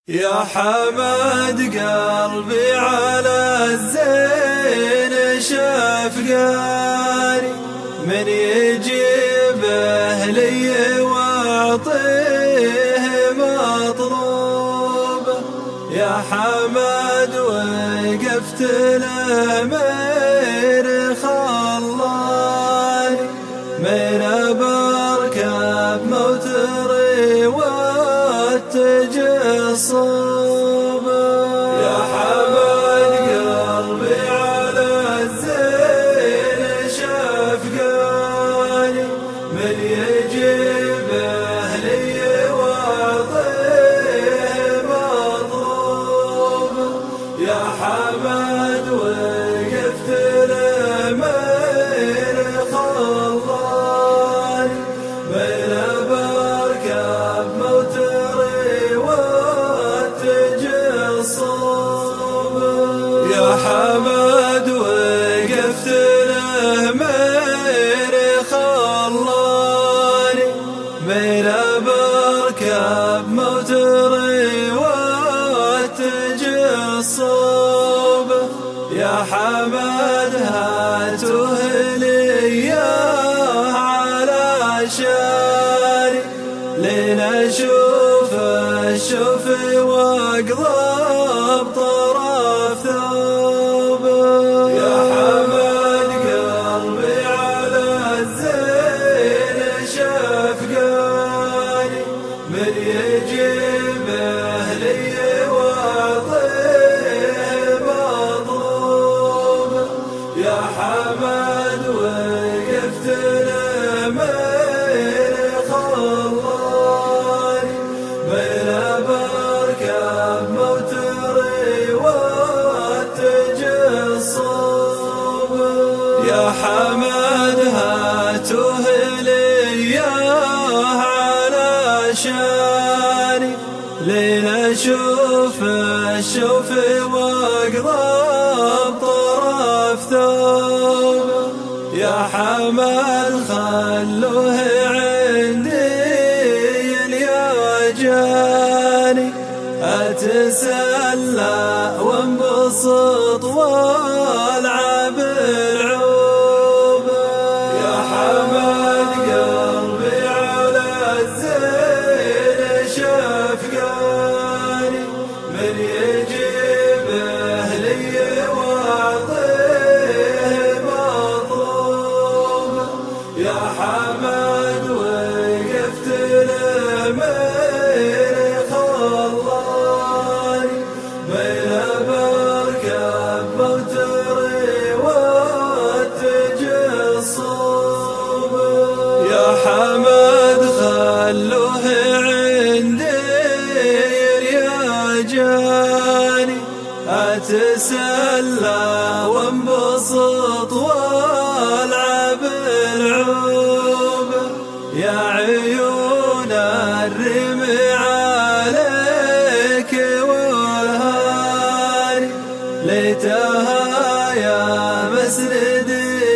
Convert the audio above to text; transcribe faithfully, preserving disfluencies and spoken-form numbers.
يا حمد قلبي على الزين شفقاني، من يجيبه لي واعطيه مطلوبه. يا حمد وقفت الامير خلاني، من بركب موتري واتجه الصوبه. يا حمد قلبي على الزين شفقاني، من يجيبه لي واعطيه مطلوبه. يا حمد وقفت الامير خلاني، بين بركب موتري واتجه الصوبه. يا حمد وقفت الامير خلاني، بين بركب موتري واتجه الصوبه. يا حمد هاته لي على شاري، لنشوف الشوف واقلب طرف ثوبه. يا حمد قلبي على الزين شفقاني، من يجيبه لي واعطيه مطلوبه. يا حمد وقفت الامير خلاني، بين بركب موتري واتجه الصوبه. يا حمد هاته لي على شاني، لنشوف الشوف واقلب طرف ثوبه. يا حمد خلوه عندي يا جاني، اتسلى وانبسط والعب العوبه. يا حمد قلبي على الزين شفقاني، من يجيبه لي واعطيه مطلوبه. يا حمد وقفت الامير خلاني، بين بركب موتري واتجه الصوبه. يا حمد خلوه عندي يا جاني، اتسلى وانبسط والعب العوبه. يا عيون الرمي عليك والهاني، ليتها يا مسندي